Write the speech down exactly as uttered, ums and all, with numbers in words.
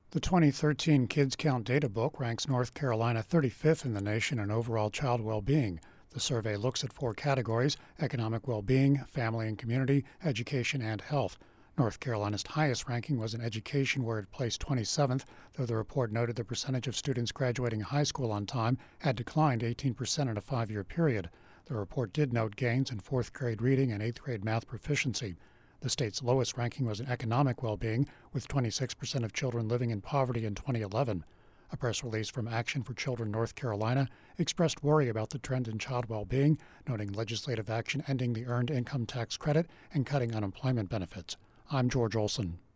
The twenty thirteen Kids Count Data Book ranks North Carolina thirty-fifth in the nation in overall child well-being. The survey looks at four categories: economic well-being, family and community, education, and health. North Carolina's highest ranking was in education, where it placed twenty-seventh, though the report noted the percentage of students graduating high school on time had declined eighteen percent in a five-year period. The report did note gains in fourth grade reading and eighth grade math proficiency. The state's lowest ranking was in economic well-being, with twenty-six percent of children living in poverty in twenty eleven. A press release from Action for Children North Carolina expressed worry about the trend in child well-being, noting legislative action ending the Earned Income Tax Credit and cutting unemployment benefits. I'm George Olson.